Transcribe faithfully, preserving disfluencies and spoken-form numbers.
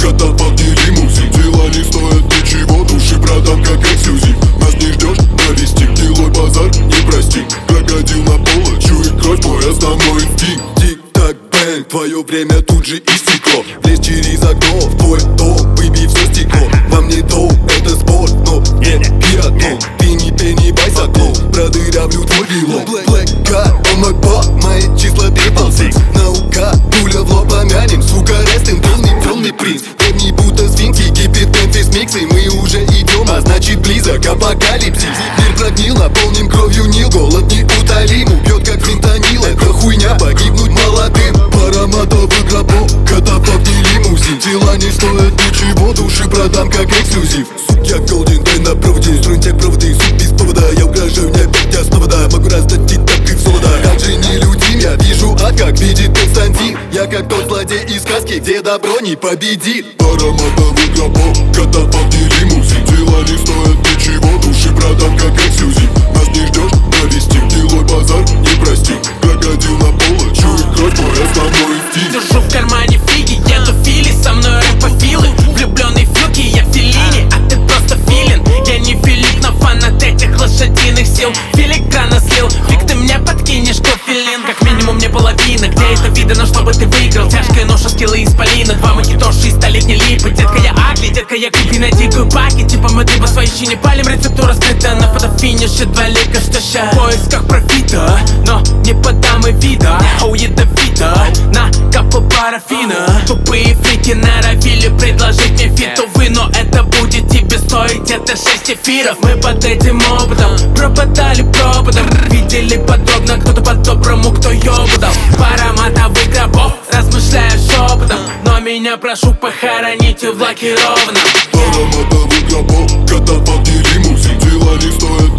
катафалк и лимузин. Дела не стоят ничего, души продам как эксклюзив. Нас не ждешь навести, гнилой базар не простим. Крокодил на поло, чует кровь, мой основной инстинкт. Тик-так, бэнг, твое время тут же истекло. Влезь через окно в твой дом, выбей все стекло. Вам не дом, это спорт, но не биатлон. Ты не пеннивайся, клоун, продырявлю твой вилон. Black God, он мой бот, мои числа трипл сикс. Наука, пуля в лоб помянем, сука, рестин, полный, полный принц. Древний будто сфинкс, кипит Мемфис микс, и мы уже идем, а значит близок апокалипсис. Мир прогнил, наполним кровью Нил, голод неутолим, убьет как фентанил. Это хуйня, погибнуть молодым. Пара матовых гробов, катафалк и лимузин. Дела не стоят ничего, души продам как эксклюзив. Сук, я голден, дай на проводе, строим те проводы, сук без повода. Я угрожаю, не опять тебя снова, да. Могу раздать и так и в солода. Как же нелюдим, я вижу ад, как видит Константин. Я как тот злодей из сказки, где добро не победит. Пара матовых гробов, катафалк и лимузин. Дела не стоят ничего, души продам как эксклюзив. Нас не ждешь навести, гнилой базар не простим. Крокодил на поло, чует кровь, мой основной инстинкт. Держу в кармане фиги, еду фили, со мной рэпофилы. Влюбленный в филки, я в Феллини, а ты просто филин. Я не Филипп, но фанат этих лошадиных сил. Филигранно слил, фиг ты мне подкинешь кофелин. Как минимум не половина, где это видно, чтобы ты выиграл. Тяжкая ноша, скиллы исполина, два макинтоши и столетней липы. Детка, я агли, детка, я купи на дикую паки. Типа мы ты по своей щине палим, рецептура раскрыта на фотофинише. Два лика, что ща в поисках профита, но не подам и вида. Оу, ядовито, на капу парафина. Тупые фрики норовили предложить мне фит, увы, но это будет тебе стоить где-то шесть эфиров. Мы под этим опытом пропадали пропадом. Видели подробно, кто-то по-доброму, кто ёбу дал. Пара матовых гробов, размышляя шепотом, но меня прошу похороните в лакированном. Пара матовых гробов, катафалк и лимузин. Дела не стоят